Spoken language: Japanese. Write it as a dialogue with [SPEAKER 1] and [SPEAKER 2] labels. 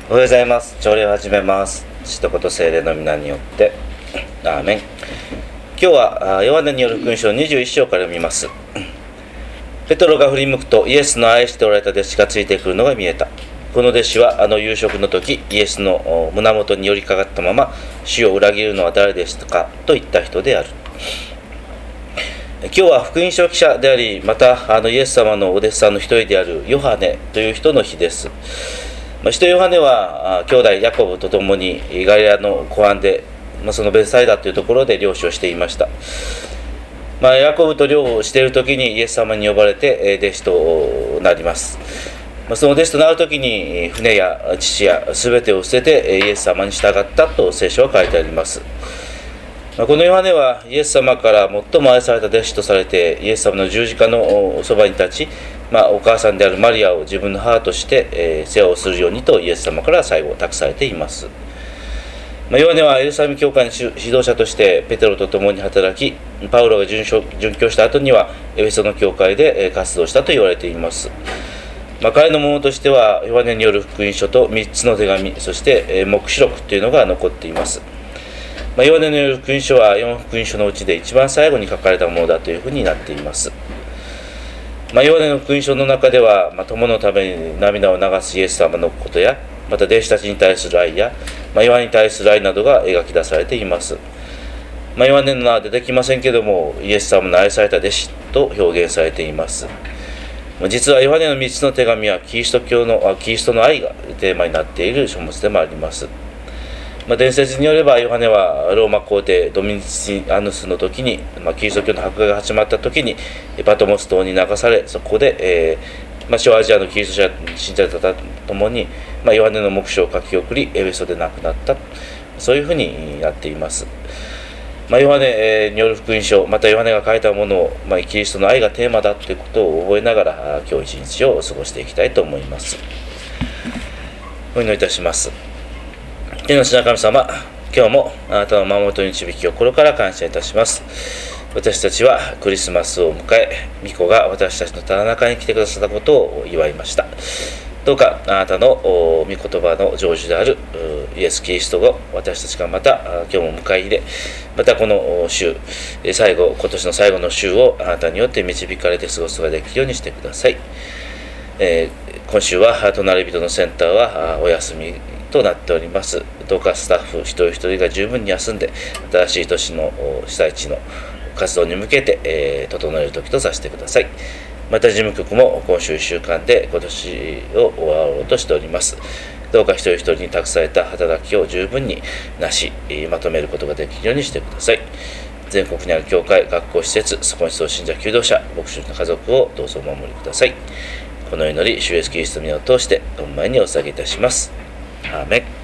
[SPEAKER 1] おはようございます。朝礼を始めます。使徒こと聖霊の皆によってアーメン。今日はヨハネによる福音書21章から読みます。ペトロが振り向くとイエスの愛しておられた弟子がついてくるのが見えた。この弟子は夕食の時、イエスの胸元に寄りかかったまま、主を裏切るのは誰ですかと言った人である。今日は福音書記者であり、またイエス様のお弟子さんの一人であるヨハネという人の日です。使徒ヨハネは兄弟ヤコブと共にガリラの湖畔で、そのベサイダというところで漁師をしていました。ヤコブと漁をしている時にイエス様に呼ばれて弟子となります。その弟子となる時に船や父や全てを捨ててイエス様に従ったと聖書は書いてあります。このヨハネはイエス様から最も愛された弟子とされて、イエス様の十字架のそばに立ち、お母さんであるマリアを自分の母として世話をするようにとイエス様から最後託されています。ヨハネはエルサレム教会の指導者としてペテロと共に働き、パウロが殉教した後にはエフェソの教会で活動したと言われています。彼のものとしてはヨハネによる福音書と3つの手紙、そして黙示録というのが残っています。ヨハネによる福音書は4福音書のうちで一番最後に書かれたものだというふうになっています。ヨハネの福音書の中では友のために涙を流すイエス様のことや、また弟子たちに対する愛や、ヨハネに対する愛などが描き出されています。ヨハネの名は出てきませんけども、イエス様の愛された弟子と表現されています。実はヨハネの3つの手紙はキリストの愛がテーマになっている書物でもあります。伝説によればヨハネはローマ皇帝ドミニチアヌスの時に、キリスト教の迫害が始まった時にパトモス島に流され、そこで、小アジアのキリスト信者と共に、ヨハネの黙示を書き送りエフェソで亡くなった、そういうふうになっています。ヨハネによる福音書、またヨハネが書いたものを、キリストの愛がテーマだということを覚えながら今日一日を過ごしていきたいと思います。お祈りいたします。天の父な神様、今日もあなたの守りと導きを心から感謝いたします。私たちはクリスマスを迎え、御子が私たちのただ中に来てくださったことを祝いました。どうかあなたの御言葉の成就であるイエス・キリストを私たちがまた今日も迎え入れ、またこの週今年の最後の週をあなたによって導かれて過ごすことができるようにしてください。今週は隣人のセンターはお休みとなっております。どうかスタッフ一人一人が十分に休んで、新しい年の被災地の活動に向けて、整える時とさせてください。また事務局も今週1週間で今年を終わろうとしております。どうか一人一人に託された働きを十分になしまとめることができるようにしてください。全国にある教会、学校施設、そこに集う信者求道者、牧師の家族をどうぞお守りください。この祈り、主イエスキリストの皆を通して御前にお捧げいたします。アーメン。